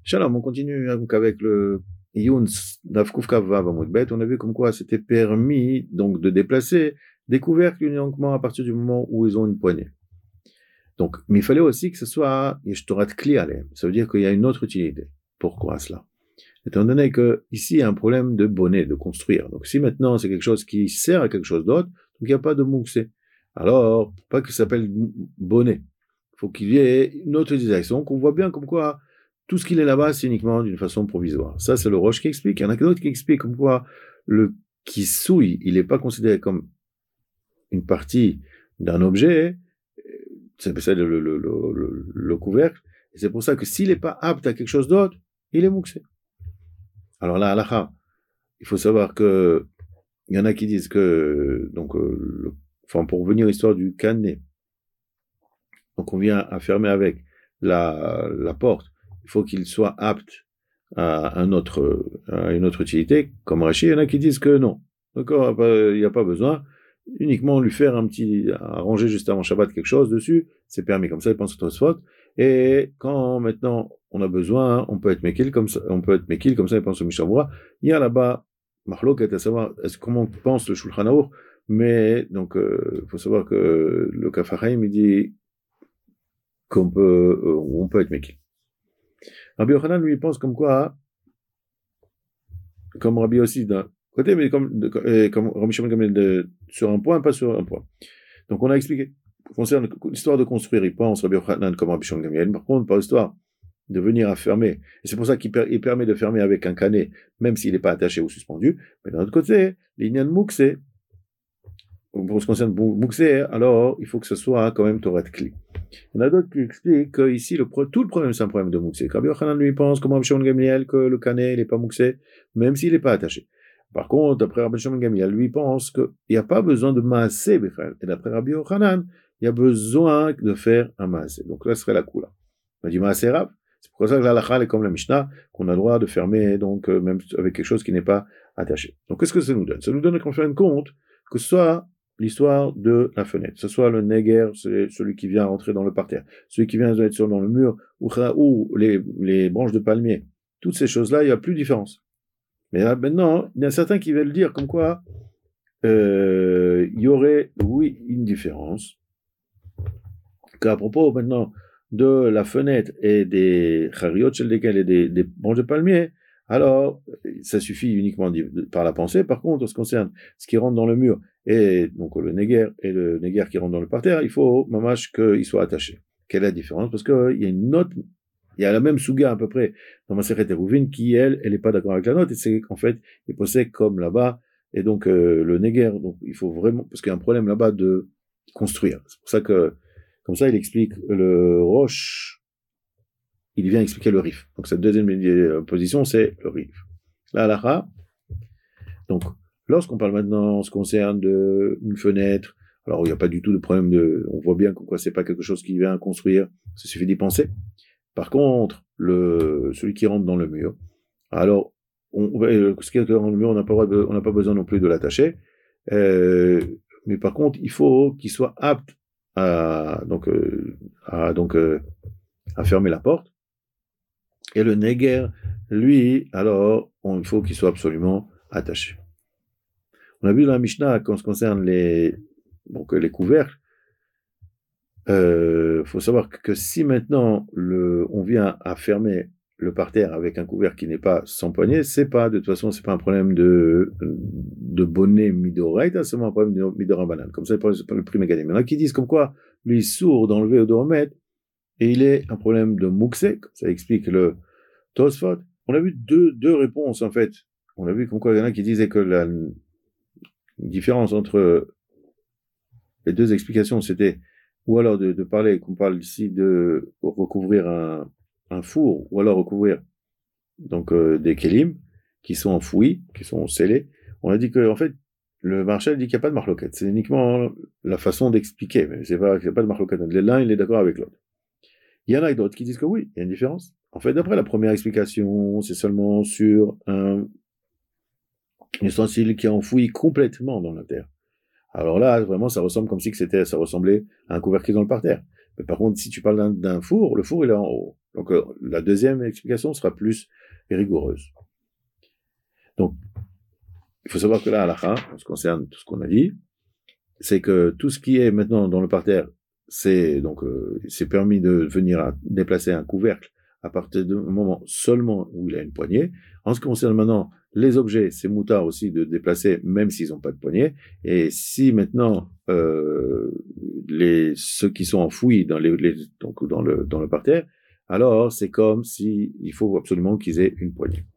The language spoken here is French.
Shalom, on continue donc avec le Iyun Daf Vav Amud Bet. On a vu comme quoi c'était permis donc de déplacer des couvercles uniquement à partir du moment où ils ont une poignée. Donc, mais il fallait aussi que ce soit Yeshtorat Kli Aleim. Ça veut dire qu'il y a une autre utilité. Pourquoi cela? Étant donné que ici il y a un problème de bonnet, de construire. Donc, si maintenant c'est quelque chose qui sert à quelque chose d'autre, donc il n'y a pas de mouxé. Alors, pas que ça s'appelle bonnet. Il faut qu'il y ait une autre utilisation, qu'on voit bien comme quoi tout ce qu'il est là-bas, c'est uniquement d'une façon provisoire. Ça, c'est le Roche qui explique. Il y en a d'autres qui expliquent comme quoi le kisui, il n'est pas considéré comme une partie d'un objet, c'est le couvercle, et c'est pour ça que s'il n'est pas apte à quelque chose d'autre, il est mouxé. Alors là, halakha, il faut savoir que il y en a qui disent que, donc, pour revenir à l'histoire du canet, donc on vient à fermer avec la porte, il faut qu'il soit apte à une autre utilité, comme Rachid. Il y en a qui disent que non. D'accord, il n'y a pas besoin. Uniquement lui faire arranger juste avant Shabbat quelque chose dessus, c'est permis. Comme ça, il pense au Tosfot. Et quand maintenant on a besoin, on peut être mekil comme ça, il pense au Mishavura. Il y a là-bas, Mahloket, à savoir, comment pense le Shulchan Aruch, mais donc, il faut savoir que le Kafahaim, il dit on peut être mekil. Rabbi Yochanan, lui, pense comme quoi, comme Rabbi aussi d'un côté, mais comme Rabbi Shimon Gamliel sur un point, pas sur un point. Donc on a expliqué. Concernant l'histoire de construire, il pense Rabbi Yochanan comme Rabbi Shimon Gamliel. Par contre, par l'histoire de venir à fermer, et c'est pour ça qu'il permet de fermer avec un canet, même s'il n'est pas attaché ou suspendu. Mais d'un autre côté, l'Inyan Mouxé, pour ce qui concerne Mouxé, alors il faut que ce soit quand même Torah de Kli. Il y en a d'autres qui expliquent qu'ici, tout le problème, c'est un problème de mouxé. Rabbi Yochanan lui pense, comme Rabbi Shimon Gamliel, que le canet, il n'est pas mouxé, même s'il n'est pas attaché. Par contre, d'après Rabbi Shimon Gamliel, lui pense qu'il n'y a pas besoin de maasé, et d'après Rabbi Yochanan, il y a besoin de faire un maasé. Donc là, ce serait la coula. On a dit maasé rab. C'est pour ça que l'halakha est comme la Mishnah, qu'on a le droit de fermer, donc, même avec quelque chose qui n'est pas attaché. Donc, qu'est-ce que ça nous donne? Ça nous donne qu'on fait compte que ce soit l'histoire de la fenêtre, que ce soit le neger, c'est celui qui vient rentrer dans le parterre, celui qui vient être dans le mur, ou les branches de palmier, toutes ces choses-là, il n'y a plus de différence. Mais là, maintenant, il y a certains qui veulent dire comme quoi il y aurait, oui, une différence, qu'à propos maintenant de la fenêtre et des chariot chez lesquels et des branches de palmier, alors ça suffit uniquement par la pensée. Par contre, en ce qui concerne ce qui rentre dans le mur et donc le néguer et le néguer qui rentre dans le parterre, il faut mamash qu'il soit attaché. Quelle est la différence? Parce qu'il y a une note, il y a la même souga à peu près dans Masechet Eruvin qui elle n'est pas d'accord avec la note, et c'est qu'en fait il possède comme là-bas, et donc le néguer, donc il faut vraiment, parce qu'il y a un problème là-bas de construire. C'est pour ça que comme ça, il explique le Roche, il vient expliquer le Rif. Donc, cette deuxième position, c'est le Rif. La halakha, donc, lorsqu'on parle maintenant, en ce qui concerne une fenêtre, alors il n'y a pas du tout de problème on voit bien que c'est pas quelque chose qui vient construire, ça suffit d'y penser. Par contre, celui qui rentre dans le mur, alors, ce qui est dans le mur, on n'a pas besoin non plus de l'attacher, mais par contre, il faut qu'il soit apte à fermer la porte. Et le néguer, lui, alors, il faut qu'il soit absolument attaché. On a vu dans la Mishnah, quand ce concerne les couvercles, faut savoir que si maintenant on vient à fermer le parterre avec un couvercle qui n'est pas sans poignée, de toute façon, c'est pas un problème de bonnet midoraita, c'est un problème de midorabanan. Comme ça, c'est pas le prix mécanique. Maintenant, qui disent comme quoi, lui, sourd d'enlever ou de remettre, et il est un problème de mouxé, ça explique le Tosfot. On a vu deux réponses, en fait. On a vu comme quoi il y en a qui disaient que la différence entre les deux explications, c'était ou alors de parler, qu'on parle ici de recouvrir un four, ou alors recouvrir donc des kelim qui sont enfouis, qui sont scellés. On a dit que en fait le Marshal dit qu'il n'y a pas de marloquette, c'est uniquement la façon d'expliquer, mais c'est pas qu'il n'y a pas de marloquette. L'un il est d'accord avec l'autre. Il y en a d'autres qui disent que oui, il y a une différence. En fait, d'après la première explication, c'est seulement sur un ustensile qui est enfoui complètement dans la terre. Alors là, vraiment, ça ressemble comme si ça ressemblait à un couvercle dans le parterre. Mais par contre, si tu parles d'un four, le four il est en haut. Donc la deuxième explication sera plus rigoureuse. Donc, il faut savoir que là, à la fin, en ce qui concerne tout ce qu'on a dit, c'est que tout ce qui est maintenant dans le parterre, c'est donc c'est permis de venir à déplacer un couvercle à partir du moment seulement où il a une poignée. En ce qui concerne maintenant les objets, c'est moutard aussi de déplacer même s'ils n'ont pas de poignée. Et si maintenant ceux qui sont enfouis donc dans le parterre, alors c'est comme si il faut absolument qu'ils aient une poignée.